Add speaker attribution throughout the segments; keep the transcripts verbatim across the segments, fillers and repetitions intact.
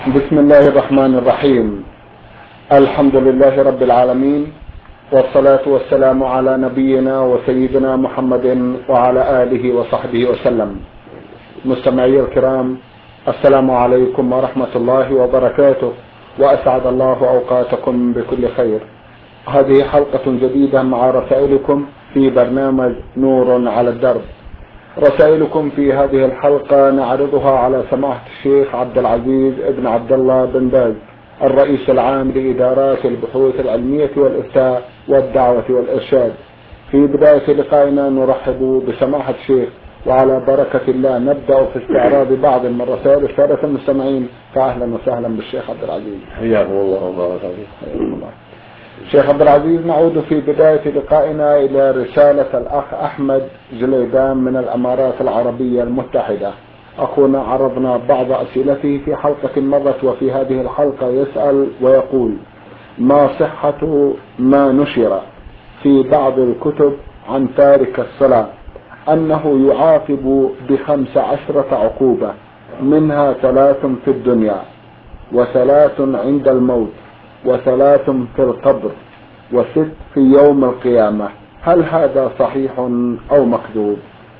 Speaker 1: بسم الله الرحمن الرحيم. الحمد لله رب العالمين، والصلاة والسلام على نبينا وسيدنا محمد وعلى آله وصحبه وسلم. مستمعي الكرام، السلام عليكم ورحمة الله وبركاته، وأسعد الله أوقاتكم بكل خير. هذه حلقة جديدة مع رسائلكم في برنامج نور على الدرب. رسائلكم في هذه الحلقة نعرضها على سماحة الشيخ عبد العزيز ابن عبد الله بن باز، الرئيس العام لإدارات البحوث العلمية والإفتاء والدعوة والإرشاد. في بداية لقائنا نرحب بسماحة الشيخ، وعلى بركة الله نبدأ في استعراض بعض من رسائل السادة المستمعين. فأهلا وسهلا بالشيخ عبد العزيز.
Speaker 2: حياكم الله وبارك فيكم.
Speaker 1: شيخ عبد العزيز، نعود في بداية لقائنا إلى رسالة الأخ أحمد جليدان من الأمارات العربية المتحدة. أخونا عرضنا بعض أسئلته في حلقة مرت، وفي هذه الحلقة يسأل ويقول: ما صحة ما نشر في بعض الكتب عن تارك الصلاة أنه يعاقب بخمس عشرة عقوبة، منها ثلاث في الدنيا، وثلاث عند الموت، وثلاث في القبر، وست في يوم القيامة؟ هل هذا صحيح أو مكذوب؟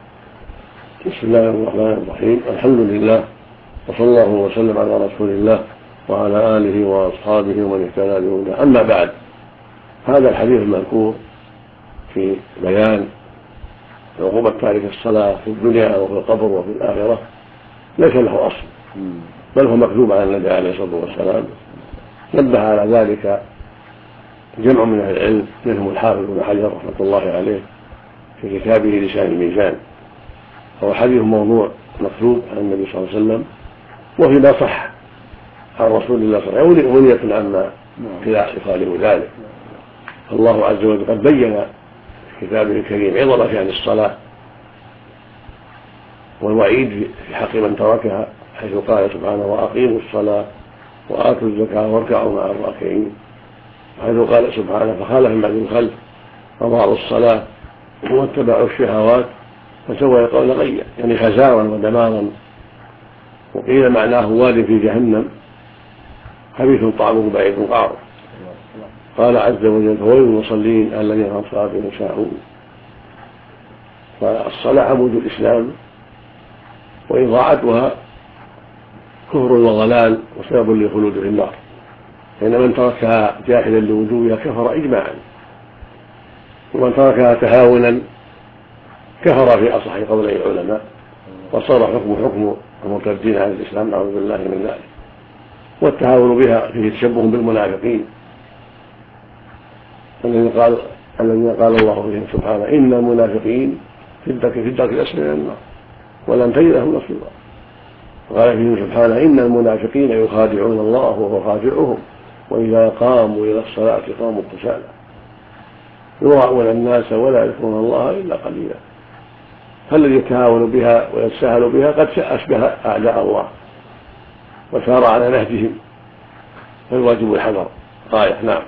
Speaker 2: بسم الله الرحمن الرحيم. الحمد لله، وصلى الله وسلم على رسول الله وعلى آله وأصحابه ومن اهتدى بهداه. أما بعد، هذا الحديث المذكور في بيان عقوبة تارك الصلاة في الدنيا وفي القبر وفي الآخرة ليس له أصل، بل هو مكذوب على النبي عليه الصلاة والسلام. نبه على ذلك جمع من أهل العلم، منهم الحافظ بن حجر رحمة الله عليه في كتابه لسان الميزان. هو حديث موضوع مكذوب عن النبي صلى الله عليه وسلم، وفيما صح عن رسول الله صلى الله عليه وسلم ولية عما يخالف ذلك. الله عز وجل قد بين في كتابه الكريم عظم شأن الصلاة والوعيد في حق من تركها، حيث قال سبحانه: وأقيموا الصلاة وآتوا الزكاة واركعوا مع الراكعين. حيث قال سبحانه: فخالف من بعد الخلف أضاعوا الصلاة واتبعوا الشهوات فسوف يلقون غيا، يعني خسارا ودمارا. وقيل معناه واد في جهنم خبيث طعمه بعيد قعر. قال عز وجل: فويل للمصلين الذين هم صلاتهم ساهون. فالصلاة عمود الإسلام، وإضاعتها كفر وضلال وسبب للخلود في النار، فإن من تركها جاحدا لوجوبها كفر إجماعا، ومن تركها تهاونا كفر في أصح قولي العلماء، وصار حكم حكم المرتدين عن الإسلام، نعوذ بالله من ذلك. والتهاون بها فيه تشبه بالمنافقين الذين قال الذين قال الله فيهم سبحانه: إن المنافقين في الدرك في الدرك الأسفل من النار ولن تجد لهم نصيرا. وقال فيهم سبحانه: إن المنافقين يخادعون الله وهو خادعهم وإذا قاموا إلى الصلاة قاموا كسالى يراءون الناس ولا يذكرون الله إلا قليلا. فالذي يتهاون بها ويتساهل بها قد أشبه أعداء الله وسار على نهجهم، فالواجب الحذر غاية. نعم.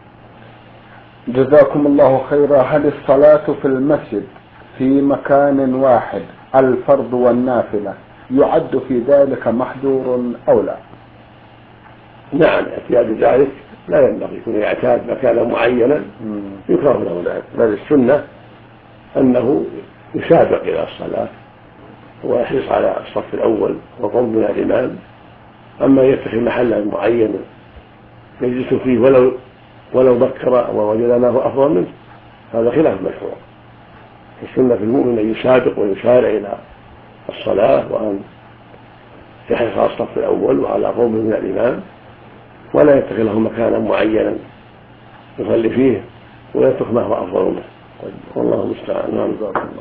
Speaker 1: جزاكم الله خيرا. هل الصلاة في المسجد في مكان واحد، الفرض والنافلة، يعد في ذلك محذور أو لا؟
Speaker 2: نعم، اعتياد ذلك لا ينبغي، يكون يعتاد مكانا معينا يكره له ذلك، بل السنة أنه يسابق إلى الصلاة ويحرص على الصف الأول وقرب من الإمام. أما يتخذ محلا معينا يجلس فيه ولو ولو بكر ووجد له أفضل منه، هذا خلاف مشروع. السنة في المؤمن أن يسابق ويسارع إلى الصلاة، وأن يحرص على الصف الأول وعلى قرب من الإمام، ولا يتخذ له مكانا معينا يصلي فيه ويترك ما هو أفضل منه، والله المستعان.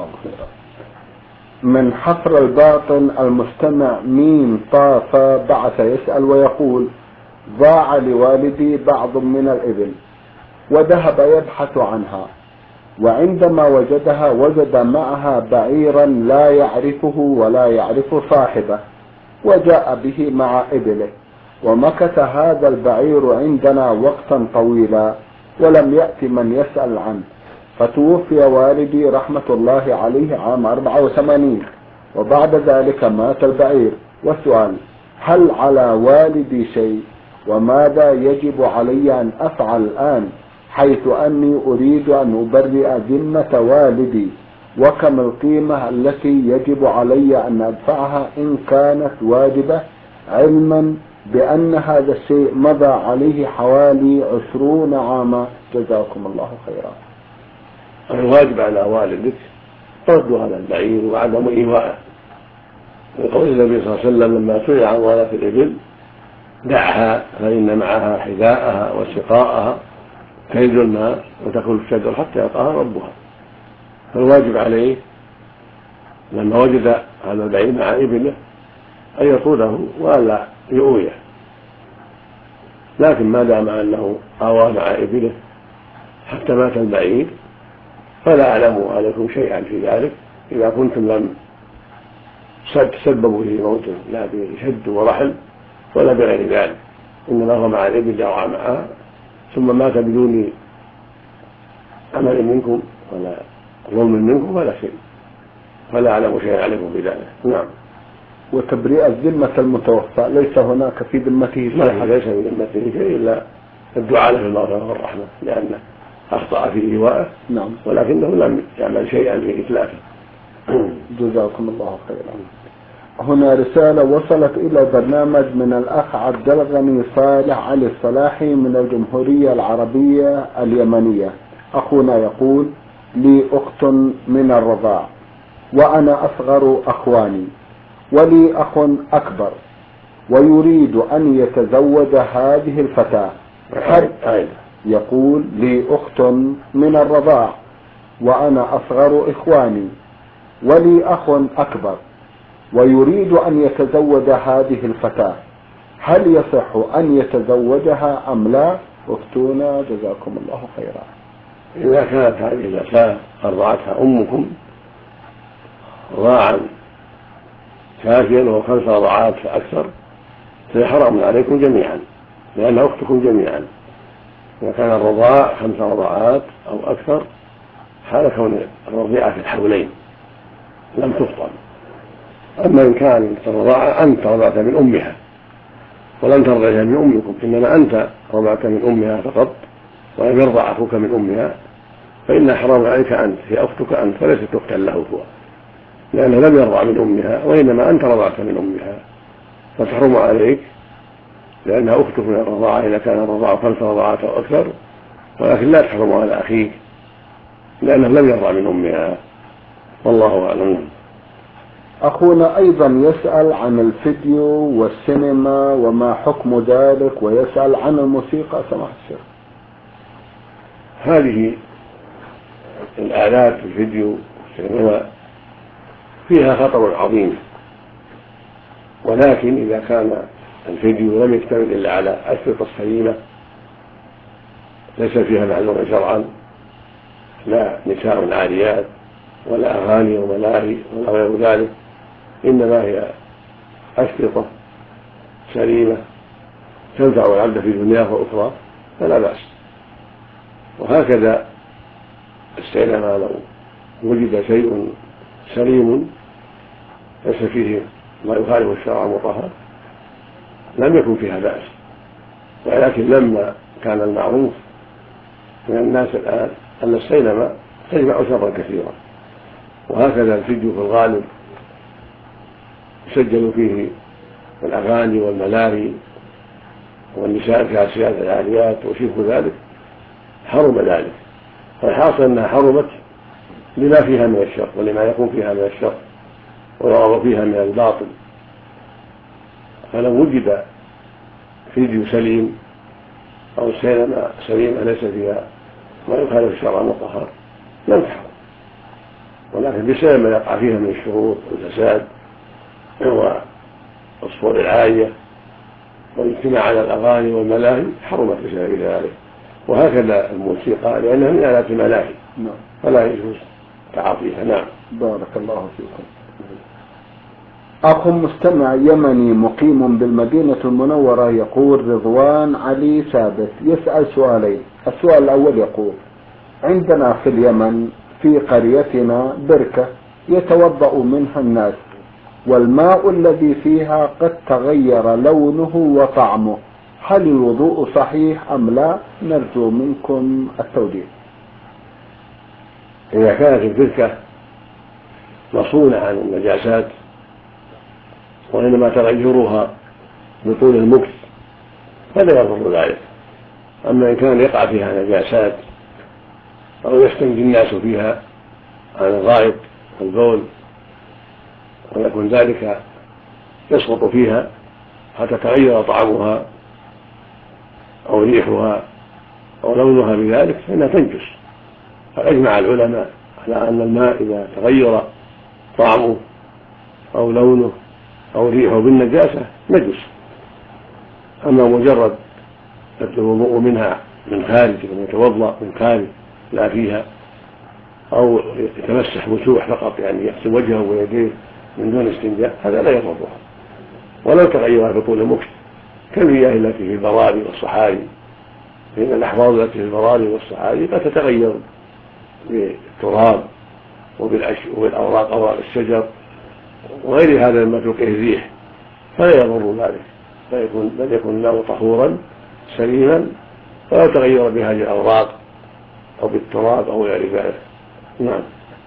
Speaker 1: من حفر الباطن المستمع ميم طاف بعث يسأل ويقول: ضاع لوالدي بعض من الإبل وذهب يبحث عنها، وعندما وجدها وجد معها بعيرا لا يعرفه ولا يعرف صاحبه، وجاء به مع إبله، ومكث هذا البعير عندنا وقتا طويلا ولم يأتي من يسأل عنه، فتوفي والدي رحمة الله عليه عام أربعة وثمانين، وبعد ذلك مات البعير. والسؤال: هل على والدي شيء؟ وماذا يجب علي أن أفعل الآن، حيث أني أريد أن أبرئ ذمة والدي؟ وكم القيمة التي يجب علي أن أدفعها إن كانت واجبة، علما بأن هذا الشيء مضى عليه حوالي عشرون عاما؟ جزاكم الله خيرا.
Speaker 2: الواجب على والدك رد هذا البعير وعدم إيواءه، لقول النبي صلى الله عليه وسلم لما سئل عن ضلالة الإبل: دعها فإن معها حذاءها وسقاءها كيد الماء وتأكل الشجر حتى يلقاها ربها. فالواجب عليه لما وجد هذا البعير مع إبله أن يطوله ولا يؤويه، لكن ما دام أنه آوى مع إبله حتى مات البعير فلا أعلم عليكم شيئا في ذلك، إذا كنتم لم تسببوا في موته لا بشد ورحل ولا بغير ذلك، إنما هو مع الإبل جرى معها ثم مات بدون عمل منكم ولا ظلم منكم ولا شيء، فلا أعلم شيئا عليكم في ذلك. نعم.
Speaker 1: وتبرئة ذمة المتوفى ليس هناك في ذمته شيء؟
Speaker 2: لا، ليس في ذمته شيء إلا الدعاء له بالمغفرة والرحمة لأنه أخطأ في إيوائه.
Speaker 1: نعم.
Speaker 2: ولكنه لم يعمل شيئا في إتلافه.
Speaker 1: جزاكم الله خيرا. هنا رسالة وصلت إلى برنامج من الأخ عبد الغني صالح علي الصلاحي من الجمهورية العربية اليمنية. أخونا يقول: لي أخت من الرضاع وأنا أصغر أخواني، ولي أخ أكبر ويريد أن يتزوج هذه الفتاة. يقول: لي أخت من الرضاع وأنا أصغر إخواني ولي أخ أكبر ويريد أن يتزوج هذه الفتاة، هل يصح أن يتزوجها أم لا؟ افتونا جزاكم الله خيرا.
Speaker 2: إذا كانت هذه الفتاة أرضعتها أمكم رضاعا كافيا وهو خمس رضعات فأكثر فحرام عليكم جميعا لأنها أختكم جميعا. إذا كان الرضاع خمس رضعات أو أكثر حال كون الرضيعة في الحولين لم تفطر. أما إن كان الرضاعة أنت رضعت من أمها ولم ترضعها من أمكم، إنما أنت رضعت من أمها فقط ولم يرضع أخوك من أمها، فإن حرام عليك أنت، هي أختك أنت فليست أختا له هو، لأنه لم يرضع من أمها وإنما أنت رضعت من أمها، فتحرم عليك لأنها أختك من الرضاعة إذا كان الرضاعة خمس رضعات أو أكثر، ولكن لا تحرم على أخيك لأنه لم يرضع من أمها. والله أعلم.
Speaker 1: أخونا أيضا يسأل عن الفيديو والسينما وما حكم ذلك، ويسأل عن الموسيقى. سماحة الشيخ،
Speaker 2: هذه الآلات الفيديو والسينما فيها خطر عظيم، ولكن إذا كان الفيديو لم يكتمل إلا على أشرطة سليمة ليس فيها معذور شرعا، لا نساء عاريات ولا أغاني وملاهي ولا غير ذلك، إنما هي أشرطة سليمة تنفع العبد في دنياه وأخرى فلا بأس. وهكذا السينما لو وجد شيء سليم ليس فيه ما يخالف الشرع المطهر لم يكن فيها بأس، ولكن لما كان المعروف من الناس الآن أن السينما تجمع شرا كثيرا، وهكذا الفيديو في الغالب يسجل فيه الأغاني والملاهي والنساء الكاسيات العاريات وشبه ذلك، حرم ذلك. فالحاصل أنها حرمت لما فيها من الشر ولما يكون فيها من الشر ويرغب فيها من الباطل. فلو وجد فيديو سليم أو سينما سليمة ليس فيها ما يخالف الشرع المطهر لم تحرم، ولكن بسبب ما يقع فيها من الشرور والفساد والصور العالية والاجتماع على الأغاني والملاهي حرمت بسبب ذلك. وهكذا الموسيقى لأنها من آلات الملاهي فلا يجوز تعاطيها. نعم.
Speaker 1: بارك الله فيكم. أخ مستمع يمني مقيم بالمدينة المنورة يقول: رضوان علي ثابت، يسأل سؤالين. السؤال الأول يقول: عندنا في اليمن في قريتنا بركة يتوضأ منها الناس، والماء الذي فيها قد تغير لونه وطعمه، هل الوضوء صحيح أم لا؟ نرجو منكم التوضيح.
Speaker 2: إذا كانت البركة مصونة عن النجاسات وإنما تغيرها بطول المكث فلا يضر ذلك. أما إن كان يقع فيها نجاسات أو يستنجي الناس فيها عن الغائط والبول ويكون ذلك يسقط فيها حتى تغير طعمها أو ريحها أو لونها بذلك فإنها تنجس. فأجمع العلماء على أن الماء إذا تغير طعمه أو لونه أو ريحه بالنجاسة نجس. أما مجرد الوضوء منها من خارج من يتوضأ من خارج لا فيها أو يتمسح مسوح فقط يعني يغسل وجهه ويديه من دون استنجاء هذا لا يضره ولو تغير بطول المكث كالمياه التي في البراري والصحاري، فإن الأحواض التي في البراري والصحاري قد تتغير بالتراب وبالأوراق أوراق الشجر وغير هذا مما تلقيه الريح فلا يضر ذلك، بل يكون الماء طهورا سليما ولا تغير بهذه الأوراق أو بالتراب أو غير ذلك. نعم.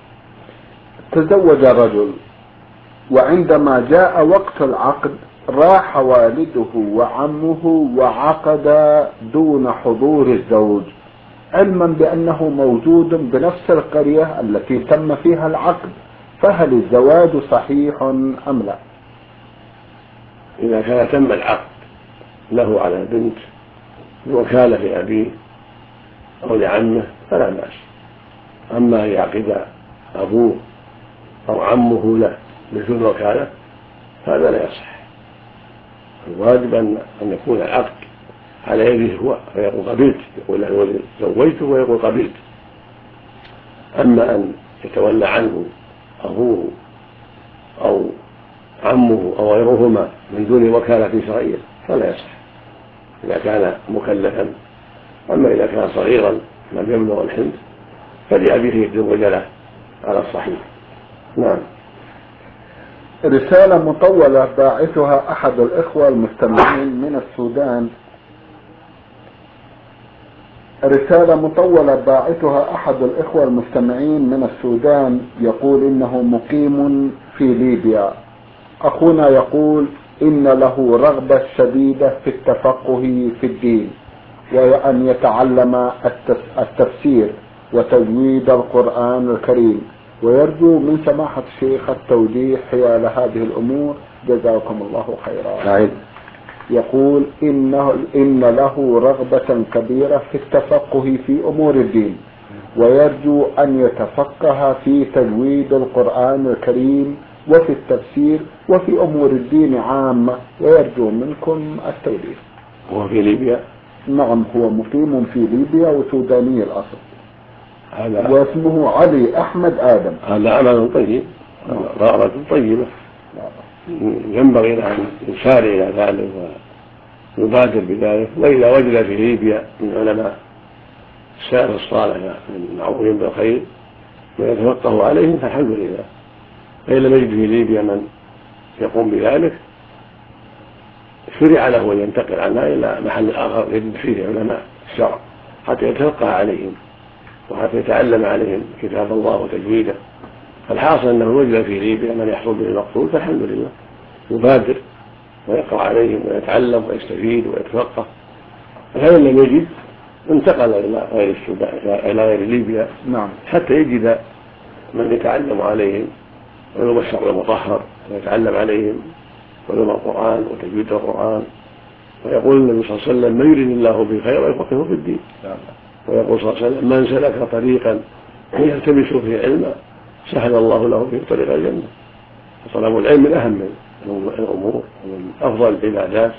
Speaker 1: تزوج رجل وعندما جاء وقت العقد راح والده وعمه وعقد دون حضور الزوج علما بأنه موجود بنفس القرية التي تم فيها العقد، فهل الزواج صحيح أم لا؟
Speaker 2: إذا كان تم العقد له على البنت بوكالة لأبيه أو لعمه فلا بأس. أما أن يعقد أبوه أو عمه له بدون وكالة هذا لا يصح. الواجب أن يكون العقد على يده هو فيقول قبلت، يقول له زوجته ويقول قبلت. أما أن يتولى عنه أبوه أو عمه أو غيرهما من دون وكالة شرعية فلا يصح إذا كان مكلفا. أما إذا كان صغيرا لم يبلغ الحنث فلأبيه يتزوج له على الصحيح. نعم.
Speaker 1: رسالة مطولة باعثها أحد الإخوة المستمعين من السودان رسالة مطولة باعثها أحد الإخوة المستمعين من السودان يقول إنه مقيم في ليبيا. أخونا يقول إن له رغبة شديدة في التفقه في الدين وأن يتعلم التفسير وتجويد القرآن الكريم، ويرجو من سماحة الشيخ التوضيح حيال هذه الأمور جزاكم الله خيرا. يقول إنه إن له رغبة كبيرة في التفقه في أمور الدين ويرجو أن يتفقه في تجويد القرآن الكريم وفي التفسير وفي أمور الدين عامة، ويرجو منكم التوضيح.
Speaker 2: هو في ليبيا؟
Speaker 1: نعم، هو مقيم في ليبيا وسوداني الأصل،
Speaker 2: هذا
Speaker 1: واسمه علي أحمد آدم.
Speaker 2: هذا عمل طيب، رغبة طيبة، ينبغي أن يسارع إلى ذلك ويبادر بذلك. وإذا وجد في ليبيا من علماء السلف الصالح المعروفين بالخير ويتفقه عليهم فالحمد لله. فإن لم يجد في ليبيا من يقوم بذلك شرع له أن ينتقل عنها إلى محل آخر يجد فيه علماء الشرع حتى يتفقه عليهم وحتى يتعلم عليهم كتاب الله وتجويده. فالحاصل أنه وجد في ليبيا من يحصل به المقصود فالحمد لله يبادر ويقرأ عليهم ويتعلم ويستفيد ويتفقه. فإن لم يجد انتقل إلى غير السودان إلى غير ليبيا
Speaker 1: نعم
Speaker 2: حتى يجد من يتعلم عليهم علوم الشرع المطهر ويتعلم عليهم علوم القرآن وتجويد القرآن. ويقول النبي صلى الله عليه وسلم من يريد الله به خيرا يفقهه في الدين. ويقول صلى الله عليه وسلم من سلك طريقا يلتمس فيه علما سهل الله له فيه طريق الجنة. فطلب العلم من أهم الأمور ومن أفضل العبادات،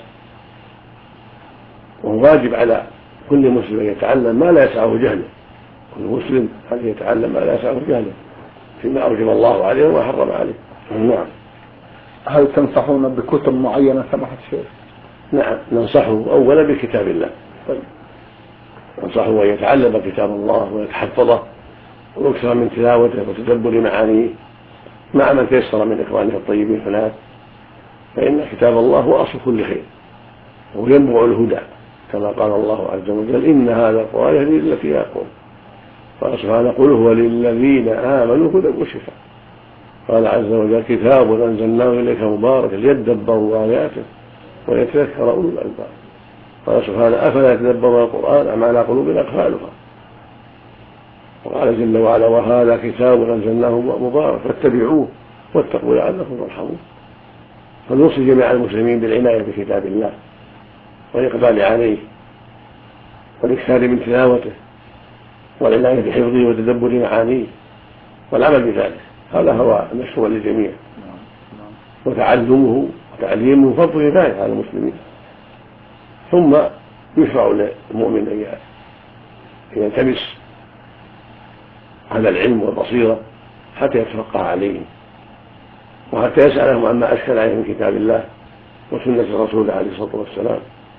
Speaker 2: وهو واجب على كل مسلم أن يتعلم ما لا يسعه جهله. كل مسلم أن يتعلم ما لا يسعه جهله فيما أوجب الله عليه وما حرم عليه. نعم.
Speaker 1: هل تنصحون بكتب معينة سماحة الشيخ؟
Speaker 2: نعم، ننصحه أولا بكتاب الله. طيب. ننصحه أن يتعلم كتاب الله ويتحفظه ويكثر من تلاوته وتدبر معانيه مع من تيسر من إخوانه الطيبين هناك، فإن كتاب الله هو أصل كل خير وينبع الهدى، كما قال الله عز وجل: إن هذا القرآن يهدي للتي هي أقوم. قال سبحانه: قل هو للذين آمنوا هدى وشفاء. قال عز وجل: كتاب أنزلناه إليك مبارك ليدبروا آياته ويتذكر أولو الألباب. قال سبحانه: أفلا يتدبرون القرآن أم على قلوب أقفالها. وقال جل وعلا: وهذا كتاب أنزلناه مبارك فاتبعوه واتقوا لعلكم ترحمون. فنوصي جميع المسلمين بالعناية بكتاب الله والإقبال عليه والإكثار من تلاوته والعناية بحفظه وتدبر معانيه والعمل بذلك. هذا هو المشروع للجميع، وتعلمه وتعليمه فرض كفاية على المسلمين. ثم يشرع للمؤمن أن يلتمس على العلم والبصيرة حتى يتفقه عليهم، وحتى يسألهم عما أشكل عليه من كتاب الله وسنة الرسول عليه الصلاة والسلام.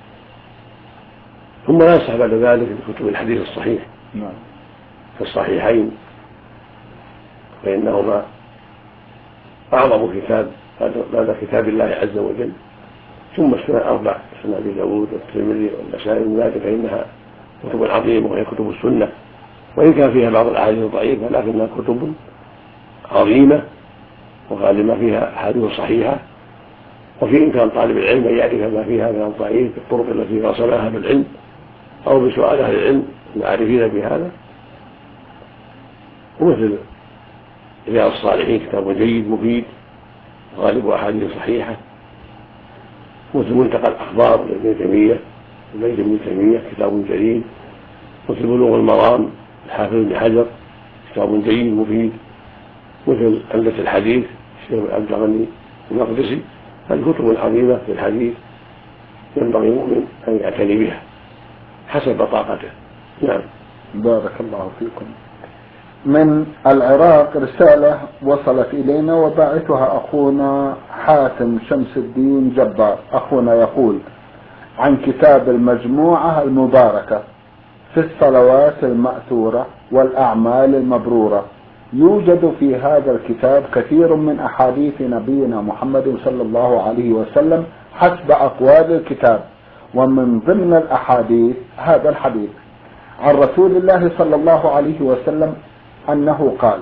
Speaker 2: ثم ينصح بعد ذلك بكتب الحديث الصحيح في الصحيحين، فإنهما أعظم كتاب بعد كتاب الله عز وجل، ثم السنن الأربع: سنن أبي داود والترمذي والنسائي من ذلك، فإنها كتب عظيمة وهي كتب السنة، وإن كان فيها بعض الأحاديث الضعيفة لكنها كتب عظيمة وغالبا فيها أحاديث صحيحة. وفي إمكان طالب العلم أن يعرف ما فيها من الضعيف بالطرق التي وصلها بالعلم أو بسؤال أهل العلم العارفين بهذا. ومثل رياض الصالحين كتاب جيد مفيد غالب أحاديث صحيحة. مثل منتقى الأخبار لابن تيمية لابن ابن تيمية كتاب جليل. مثل بلوغ المرام الحافظ بن حجر كتاب جيد مفيد. مثل عمدة الحديث الشيخ عبد الغني المقدسي. الكتب العظيمة في الحديث ينبغي المؤمن أن يعتني بها حسب طاقته. نعم.
Speaker 1: بارك الله فيكم. من العراق رسالة وصلت إلينا وباعثها أخونا حاتم شمس الدين جبار. أخونا يقول عن كتاب المجموعة المباركة في الصلوات المأثورة والأعمال المبرورة. يوجد في هذا الكتاب كثير من أحاديث نبينا محمد صلى الله عليه وسلم حسب أقوال الكتاب، ومن ضمن الأحاديث هذا الحديث عن رسول الله صلى الله عليه وسلم أنه قال: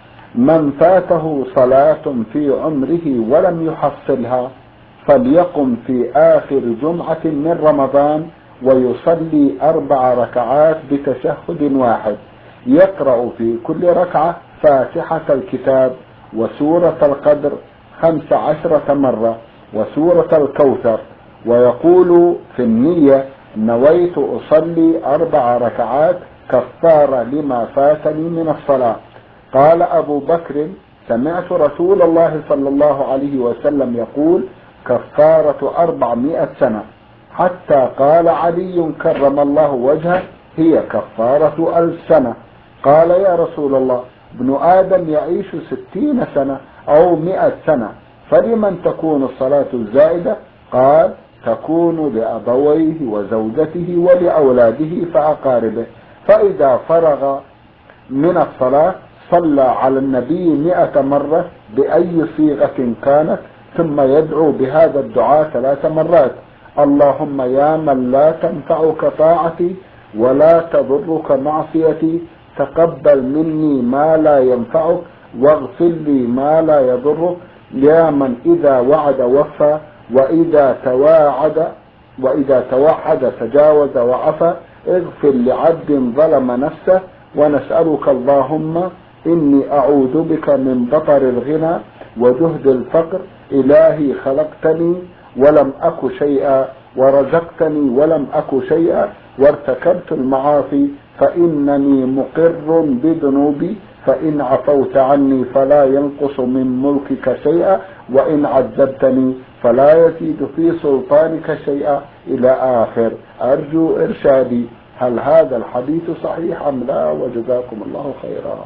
Speaker 1: من فاته صلاة في عمره ولم يحصلها فليقم في آخر جمعة من رمضان ويصلي أربع ركعات بتشهد واحد، يقرأ في كل ركعة فاتحة الكتاب وسورة القدر خمس عشرة مرة وسورة الكوثر، ويقول في النية: نويت أصلي أربع ركعات كفارة لما فاتني من الصلاة. قال أبو بكر: سمعت رسول الله صلى الله عليه وسلم يقول: كفارة أربعمائة سنة. حتى قال علي كرم الله وجهه: هي كفارة ألف سنة. قال: يا رسول الله، ابن آدم يعيش ستين سنة أو مئة سنة، فلمن تكون الصلاة الزائدة؟ قال: تكون لأبويه وزوجته ولأولاده فأقاربه. فإذا فرغ من الصلاة صلى على النبي مئة مرة بأي صيغة كانت، ثم يدعو بهذا الدعاء ثلاث مرات: اللهم يا من لا تنفعك طاعتي ولا تضرك معصيتي، تقبل مني ما لا ينفعك واغفر لي ما لا يضرك، يا من إذا وعد وفى وإذا تواعد وإذا توعد تجاوز وعفى، اغفر لعبد ظلم نفسه. ونسألك اللهم إني أعوذ بك من بطر الغنى وجهد الفقر، إلهي خلقتني ولم أك شيئا ورزقتني ولم أك شيئا وارتكبت المعاصي فإنني مقر بذنوبي، فإن عفوت عني فلا ينقص من ملكك شيئا وإن عذبتني فلا يزيد في سلطانك شيئا إلى آخر. أرجو إرشادي، هل هذا الحديث صحيح أم لا؟ وجزاكم الله خيرا.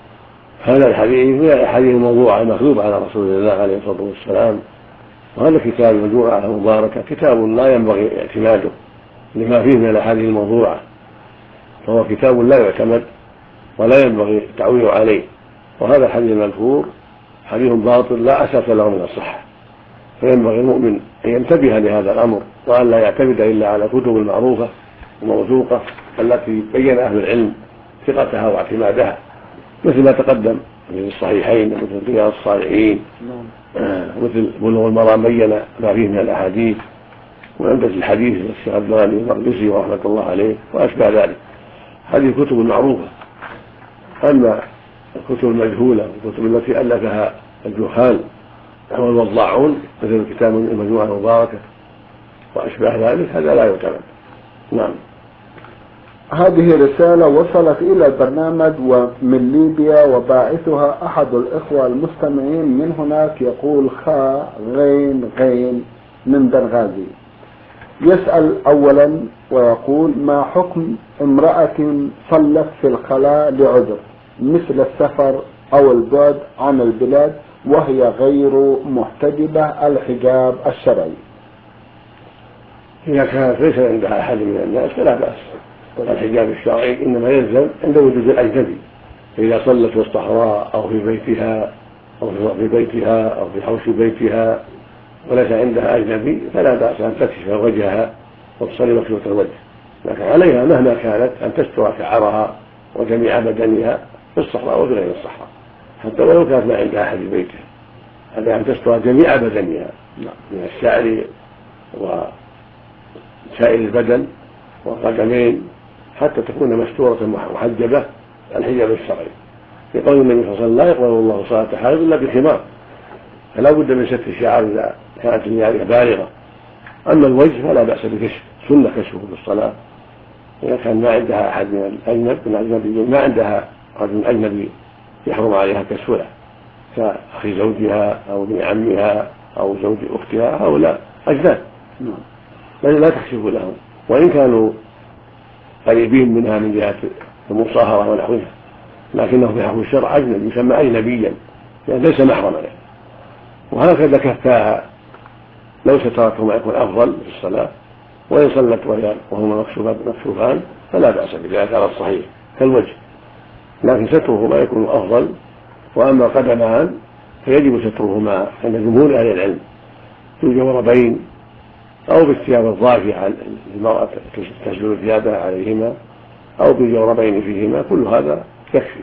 Speaker 2: هذا الحديث من الأحاديث الموضوعة المكذوبة على رسول الله عليه الصلاة والسلام. وهذا كتاب المجموعة المباركة كتاب لا ينبغي اعتماده لما فيه من الأحاديث الموضوعة، فهو كتاب لا يعتمد ولا ينبغي التعويل عليه. وهذا الحديث المذكور حديث باطل لا أساس له من الصحة، فينبغي المؤمن أن ينتبه لهذا الأمر وأن لا يعتمد إلا على كتب المعروفة الموثوقة التي بين أهل العلم ثقتها واعتمادها، مثل ما تقدم مثل الصحيحين مثل رياض الصالحين مثل بلوغ المرام بين ما فيه من الأحاديث، وعمدة الحديث للشيخ الألباني والمقدسي ورحمة الله عليه وأشبه ذلك. هذه الكتب المعروفة. أما الكتب المجهولة والكتب التي ألفها الجهال أو الوضاعون مثل كتاب المجموعة المباركة وأشبه ذلك هذا لا يعتمد. نعم.
Speaker 1: هذه رسالة وصلت إلى البرنامج ومن ليبيا، وباعثها أحد الإخوة المستمعين من هناك، يقول خاء غين غين من بنغازي. يسأل أولا ويقول: ما حكم امرأة صلت في الخلاء لعذر مثل السفر أو البعد عن البلاد وهي غير محتجبة الحجاب الشرعي؟
Speaker 2: إذا كانت ليس عندها أحد من الناس فلا بأس. الحجاب الشرعي إنما يلزم عند وجود الأجنبي، فإذا صلت في الصحراء أو في بيتها أو في بيتها أو في حوش بيتها وليس عندها أجنبي فلا بأس أن تكشف وجهها وتصلي مكشوفة الوجه، لكن عليها مهما كانت أن تستر شعرها وجميع بدنها في الصحراء وفي غير الصحراء، حتى ولو كانت ما عندها أحد في بيتها، عليها أن تستر جميع بدنها من الشعر وسائر البدن والقدمين حتى تكون مستورة محجبة الحجاب الشرعي. في قول النبي صلى الله عليه وسلم: لا يقبل الله صلاة حائض إلا بخمار، فلا بد من ستر الشعر إذا كانت الجارية بالغة. أما الوجه فلا بأس بكشف، سنة كشفه في الصلاة إذا كان ما عندها أحد من الأجنبي، ما عندها رجل أجنبي يحرم عليها كشفه كأخي زوجها أو ابن عمها أو زوج أختها، هؤلاء أجناد بل لا تكشف لهم، وإن كانوا قريبين منها من جهة المصاهرة ونحوها، لكنه في حكم الشرع أجنبي يسمى أجنبيا يعني ليس محرما له. وهكذا كفاها لو سترته ما يكون أفضل في الصلاة، وإن صلت وهما مكشوفان فلا بأس بذلك على الصحيح كالوجه، لكن ستره ما يكون أفضل. وأما القدمان فيجب سترهما عند جمهور أهل العلم في الجوربين أو بالثياب الضافية المرأة تسجل ثيابها عليهما أو بالجوربين فيهما، كل هذا يكفي.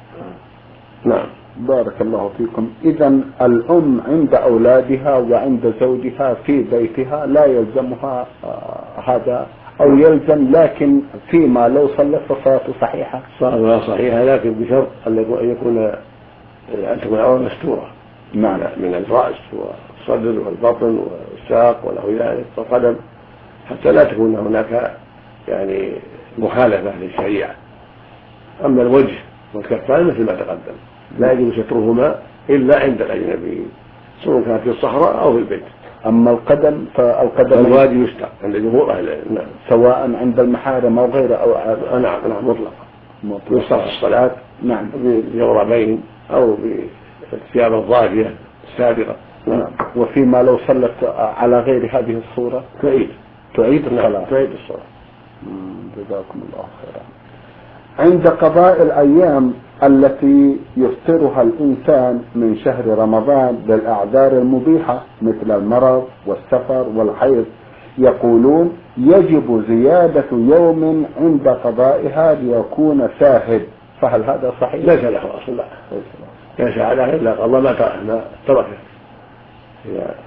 Speaker 2: نعم.
Speaker 1: بارك الله فيكم. إذن الأم عند أولادها وعند زوجها في بيتها لا يلزمها هذا أو يلزم، لكن فيما لو صلت فصلاته صحيحة؟
Speaker 2: صلاة صحيحة، لكن بشرط أن يكون أن تكون عورة مستورة.
Speaker 1: نعم.
Speaker 2: من الرأس والصدر والبطن والساق ونحو ذلك والقدم، حتى لا تكون هناك يعني مخالفة للشريعة. أما الوجه والكفان مثل ما تقدم لا يجب سترهما إلا عند الأجنبي سواء كانت في الصحراء أو في البيت.
Speaker 1: أما القدم فالقدم
Speaker 2: الواجب يستر عند جمهور أهل العلم. نعم.
Speaker 1: سواء عند المحارم أو غيره أو
Speaker 2: آه نعم نعم مطلقا يستر في الصلاة.
Speaker 1: نعم.
Speaker 2: بالجوربين أو بالثياب الضافية السابقة.
Speaker 1: نعم. وفيما لو صلت على غير هذه الصورة
Speaker 2: تعيد
Speaker 1: تعيد الصلاة.
Speaker 2: تعيد الصلاة.
Speaker 1: جزاكم الله خيرا. عند قضاء الأيام التي يفطرها الإنسان من شهر رمضان للأعذار المبيحة مثل المرض والسفر والحيض، يقولون يجب زيادة يوم عند قضائها ليكون شاهد، فهل هذا صحيح؟
Speaker 2: ليس له أصل، لا ليس على إلا الله ما تركه. إذا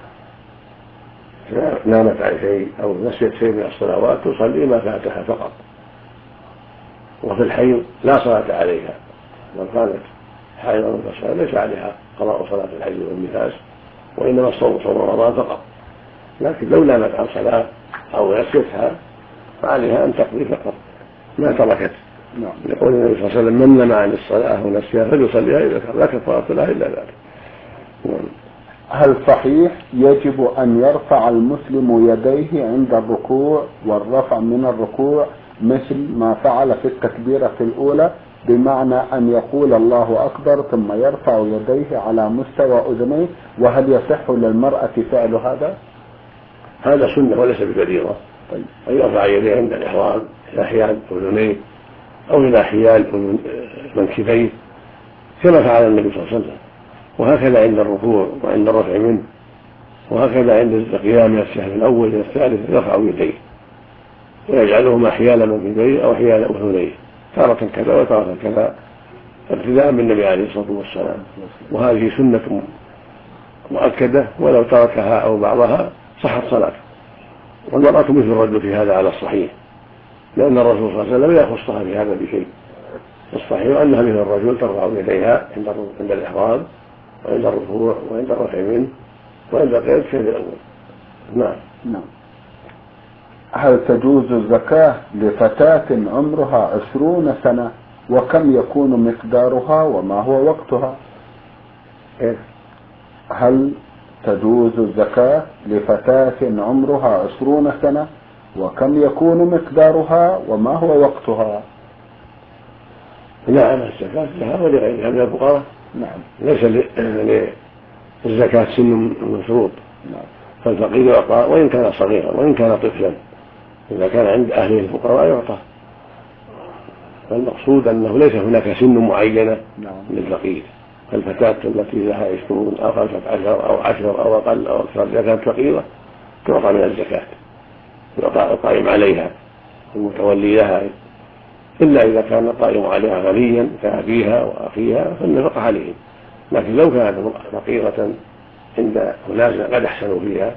Speaker 2: نامت عن شيء أو نسيت شيء من الصلوات تصلي ما فاتها فقط. وفي الحيض لا صلاة عليها، لو كانت حائضا متصلة ليس عليها قضاء صلاة الحيض والنفاس، وإنما الصوم صوم رمضان فقط. لكن لو نامت عن صلاة أو نسيتها فعليها أن تقضي فقط ما تركت.
Speaker 1: نعم.
Speaker 2: يقول النبي صلى الله عليه وسلم: من نام عن الصلاة ونسيها فليصليها إذا كان لا كفارة لها إلا ذلك. نعم.
Speaker 1: هل صحيح يجب أن يرفع المسلم يديه عند الركوع والرفع من الركوع مثل ما فعل في التكبيرة الأولى، بمعنى أن يقول الله أكبر ثم يرفع يديه على مستوى أذنيه؟ وهل يصح للمرأة فعل هذا؟
Speaker 2: هذا سنة وليس بفريضة. طيب. أن يرفع يديه عند الإحرام إلى حيال أذنيه أو إلى حيال منكبيه كما فعل النبي صلى الله عليه وسلم، وهكذا عند الركوع وعند الرفع منه، وهكذا عند القيام من السهم الأول إلى الثالث يرفع يديه ويجعلهما حيال منكبيه أو حيال أذنيه، تارة كذا وتارة كذا، ابتداء بالنبي عليه الصلاة والسلام. وهذه سنة مؤكدة، ولو تركها أو بعضها صحت صلاته. والمرأة مثل الرجل في هذا على الصحيح، لأن الرسول صلى الله عليه وسلم لا يخصها في هذا بشيء. الصحيح أنها مثل الرجل ترفع يديها عند الإحرام وعند الركوع وعند الرفع منه وعند القيام كيف الأول. نعم.
Speaker 1: نعم. هل تجوز الزكاة لفتاة عمرها عشرون سنة؟ وكم يكون مقدارها وما هو وقتها؟
Speaker 2: إيه؟
Speaker 1: هل تجوز الزكاة لفتاة عمرها عشرون سنة؟ وكم يكون مقدارها وما هو وقتها؟
Speaker 2: نعم، الزكاة لها ولغيرها من الفقراء.
Speaker 1: نعم.
Speaker 2: ليس للزكاة سن مشروط.
Speaker 1: نعم.
Speaker 2: فالفقير يعطى وإن كان صغيرا وإن كان طفلا، إذا كان عند أهله الفقراء يعطى. فالمقصود أنه ليس هناك سن معينة للفقير. الفتاة التي لها عشرون أو خمسة عشر أو عشر أو أقل أو أكثر إذا كانت فقيرة تعطى من الزكاة، يعطى القائم عليها المتولي لها، إلا إذا كان القائم عليها غنيا كأبيها وأخيها فالنفقة عليهم. لكن لو كانت فقيرة عند أناس قد أحسنوا فيها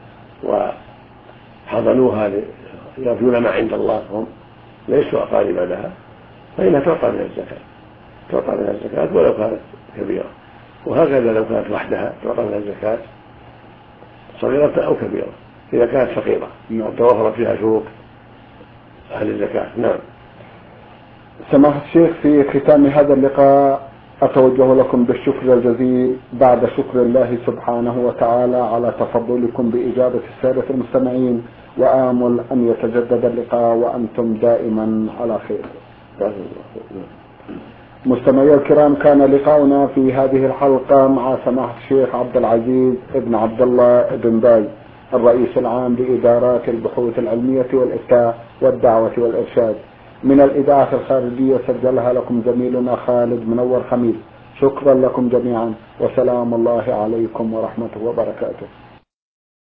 Speaker 2: وحضنوها يرجون ما عند الله هم ليسوا أقارب لها فإنها تعطى من الزكاة، تعطى من الزكاة ولو كانت كبيرة. وهكذا لو كانت وحدها تعطى من الزكاة صغيرة أو كبيرة إذا كانت فقيرة توفرت فيها شروط أهل الزكاة. نعم.
Speaker 1: سماحة الشيخ، في ختام هذا اللقاء أتوجه لكم بالشكر الجزيل بعد شكر الله سبحانه وتعالى على تفضلكم بإجابة السادة المستمعين، وآمل أن يتجدد اللقاء وأنتم دائما على خير. مستمعي الكرام، كان لقاؤنا في هذه الحلقة مع سماحة الشيخ عبد العزيز ابن عبد الله بن باز، الرئيس العام لإدارات البحوث العلمية والإفتاء والدعوة والإرشاد. من الإذاعة الخارجية سجلها لكم زميلنا خالد منور خميس. شكرا لكم جميعا، وسلام الله عليكم ورحمته وبركاته.